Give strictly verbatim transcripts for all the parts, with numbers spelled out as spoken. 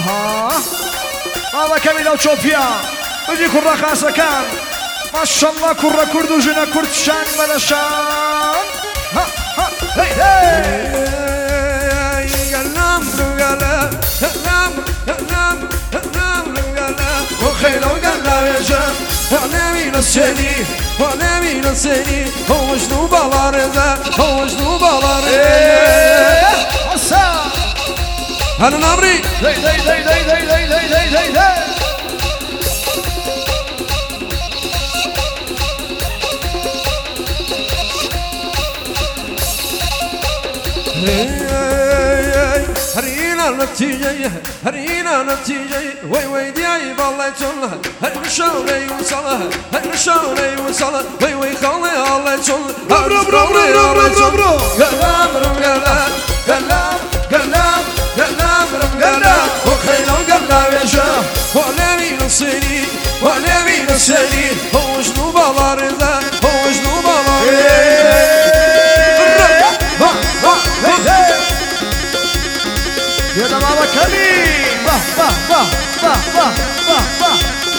ها ماذا كمل أو تشوفيا بدي كرة خاصة كان ما شاء الله كرة كرد وجنا كرد شان بلشان ها ها هي هي قلام قلام قلام قلام قلام قلام وخيل وقلام يا جام وانا من السني وانا من السني هو شنو بالارزا هو شنو بالارزا هلا نمري هي هي هي هي هي هي هي هي هرينا النتيجة هرينا النتيجة وي وي دياي بالله يتولها هر شلوني وصلها هر شلوني وصلها وي وي خلي الله يتولها برو برو برو برو برو برو قلام قلام قلام قلام قلام قلام وخيل وقلام يا شام وانا من الصيني وانا من الصيني هو شنو بالارزا هو شنو بالارزا يا بابا كريم با با با با با با با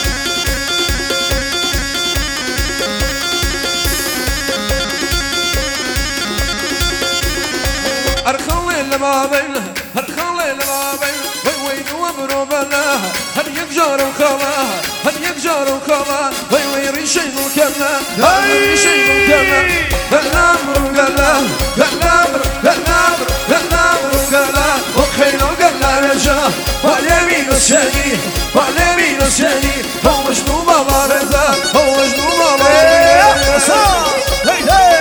أرخلي لما بينها أرخلي لما بينها وي وي وبرو بلاها هل يقجر وخلاها هل يقجر وخلاها وي وي ريشين وكلا هاي ريشين وكلا الأمر وقلا الأمر الأمر الأمر وقلا وخيل وقلا رجا واليمين السني واليمين السني هو شنو بابارزا هو شنو بابارزا هي هي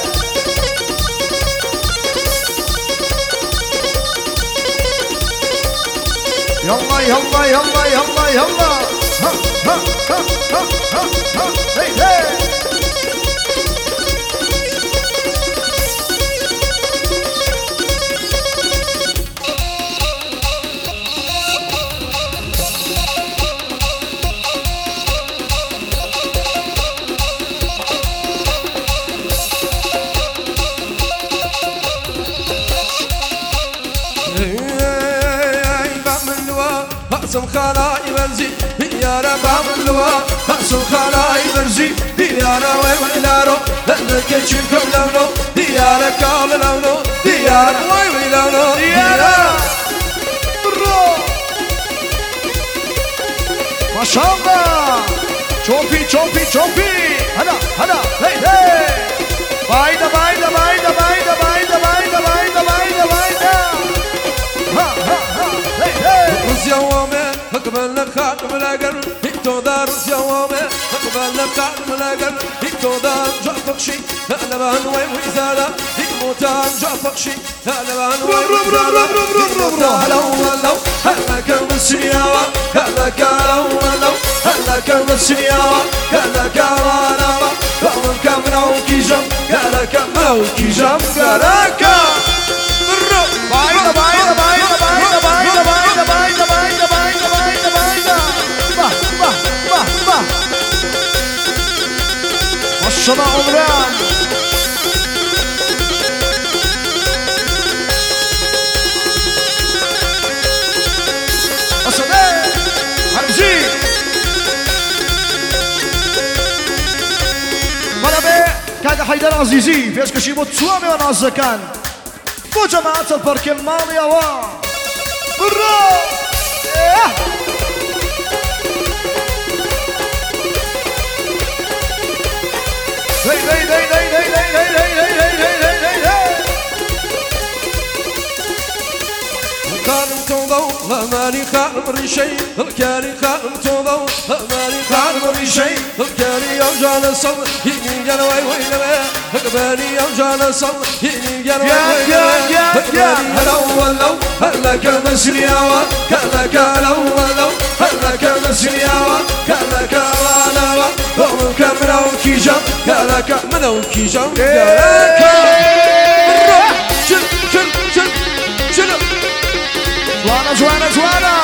يلا يلا يلا يلا يلا ها ها ها ها ها ها هي هي أقسم خلاي برزي يا رب عملوا أقسم خلاي برزي يا رب ويلارو لأنك تشوفكم لونو يا رب كام لونو يا رب ويلارو يا رب ما شاء الله شوفي شوفي شوفي هلا هلا هي هي بايدا بايدا بايدا بايدا بايدا بايدا بايدا بايدا بايدا ها ها ها هي هي روسيا وامي اقبل لك خاتم الاقل هيكتو دار روسيا وامي اقبل لك خاتم الاقل هيكتو دار جافك شي انا بان وين وزاله هيك موتان جافك شي انا بان وين وزاله هلا ولو هلا كان السياوه هلا كان ولو هلا كان السياوه هلا كان انا ومن كان وكيجم هلا كان وكيجم هلا كان بايدا بايدا بايدا بايدا بايدا بايدا بايدا بايدا بايدا بايدا بايدا با با با با ما شاء الله عمران أصدق حمزي مرحبا كاد حيدر عزيزي فيش كشي بوتسوامي ونازكان بو جماعة البارك الماضي وا برا هي هي هي هي هي هي هي هي هي هي هي هي خالم توضو ماني خالم ريشي الكاري خالم توضو ماني خالم ريشي الكاري يوم جانا صل يني جانا وي وي لما اقبالي يوم جانا صل يني جانا وي وي لما اقبالي هلا ولو هلا كان سرياوة كلا كلا ولو هلا كان سرياوة كلا كلا ولو ومن كامنا وكيجم كلا كامنا وكيجم كلا كلا شل شل شل شل جوانا جوانا جوانا